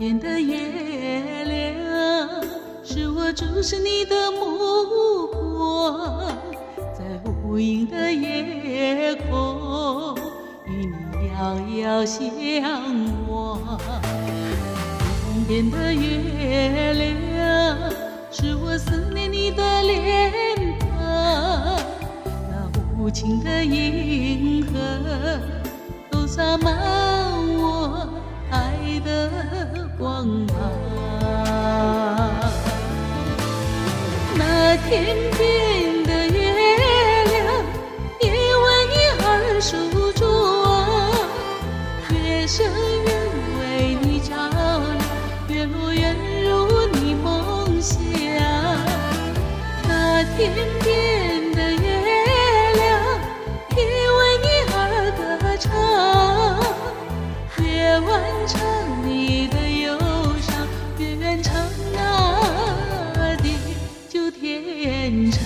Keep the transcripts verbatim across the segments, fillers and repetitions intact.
边的月亮，是我注视你的目光，在无垠的夜空，与你遥遥相望。天边的月亮，是我思念你的脸庞，那无情的银河，都洒满我爱的光芒。那天边的月亮，也为你而梳妆，月升月为你照亮，月落圆如你梦想。那天边的月亮，也为你而歌唱，月完成你的忧伤，月圆成那地久天长。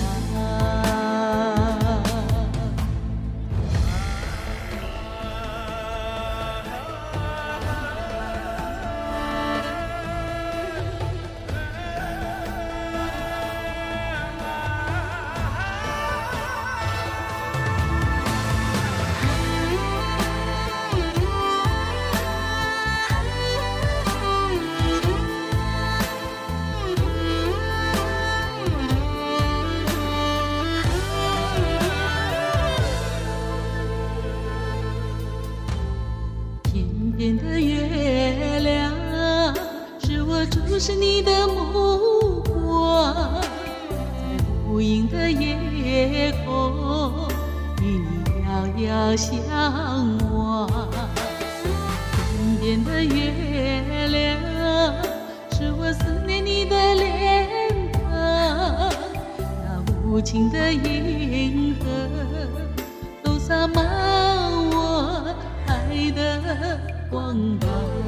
天边的月亮，是我注视你的目光，在无垠的夜空，与你遥遥相望。天边的月亮，是我思念你的脸庞，那无情的银河，都洒满我爱的光芒。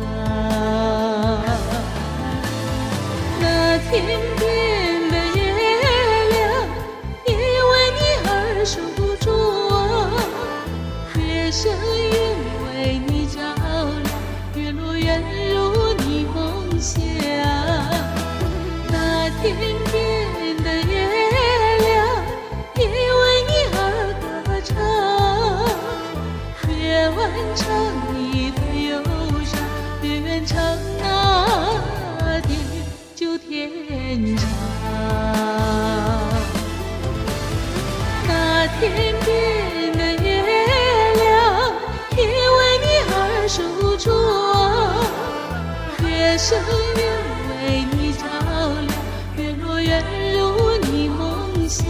那天边的月亮，也为你而梳妆，月升月为你照亮，月落圆如你梦想。那天边的月亮，也为你而歌唱，月完成你的忧伤，月圆成那地久天长。那天边的月亮，也为你而梳妆，月升月为你照亮，月落圆如你梦想。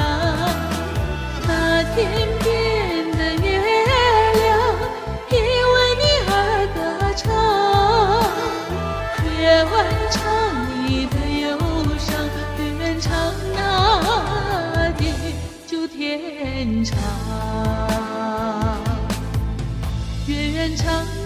那天边的月亮，也为你而歌唱，月完成你的忧伤，月圆成那地久天长，月圆成